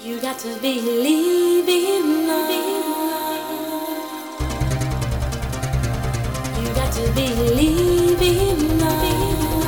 You got to believe in love. You got to believe in love.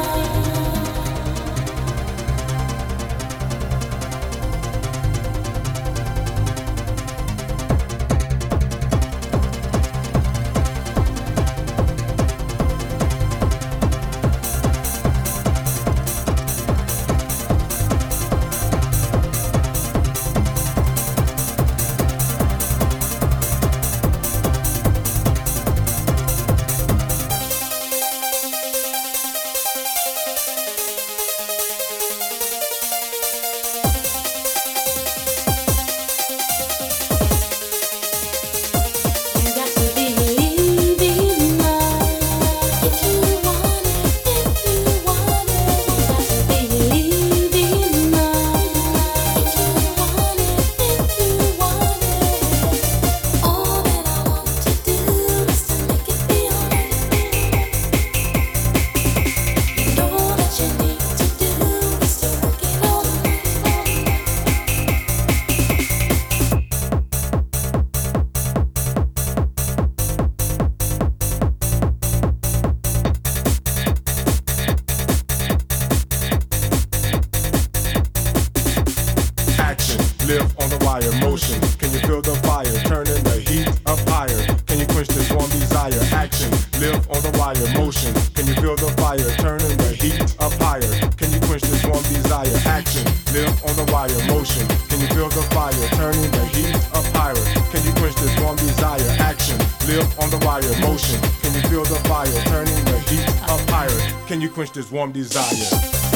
Live on the wire, motion. Can you feel the fire? Turning the heat up higher. Can you quench this warm desire? Action. Live on the wire, motion. Can you feel the fire? Turning the heat up higher. Can you quench this warm desire? Action. Live on the wire, motion. Can you feel the fire? Turning the heat up higher. Can you quench this warm desire? Action. Live on the wire, motion. Can you feel the fire? Turning the heat up higher. Can you quench this warm desire?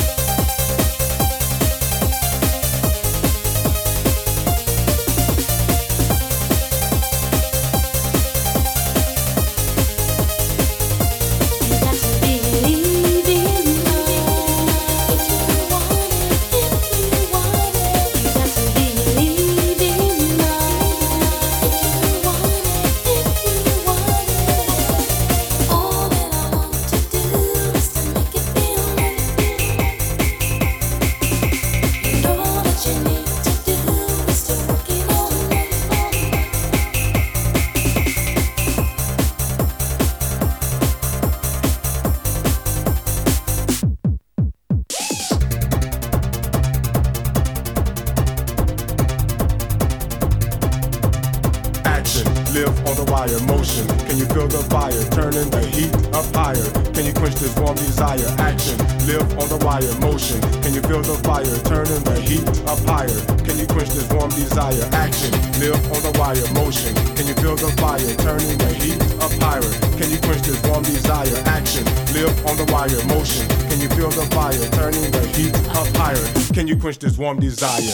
Live on the wire, motion. Can you feel the fire? Turning the heat up higher. Can you quench this warm desire? Action. Live on the wire, motion. Can you feel the fire? Turning the heat up higher. Can you quench this warm desire? Action. Live on the wire, motion. Can you feel the fire? Turning the heat up higher. Can you quench this warm desire? Action. Live on the wire, motion. Can you feel the fire? Turning the heat up higher. Can you quench this warm desire?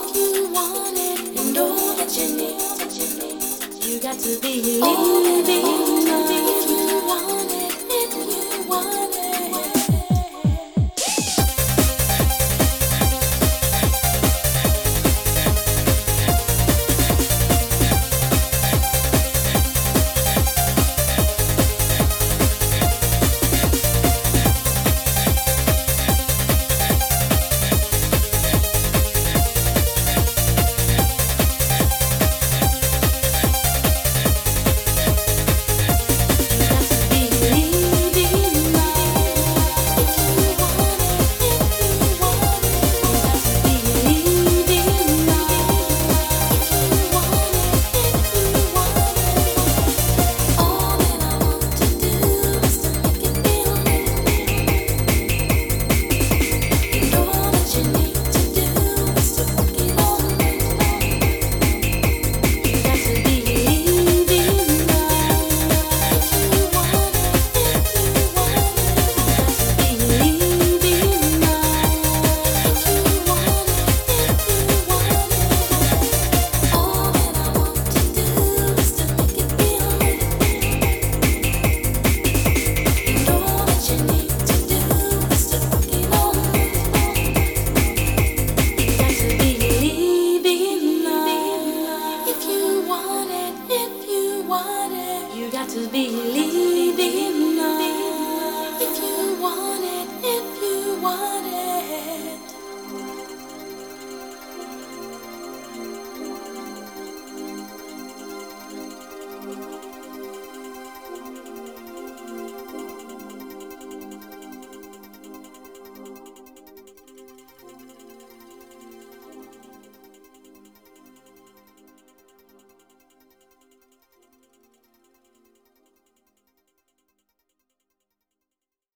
You got to believe in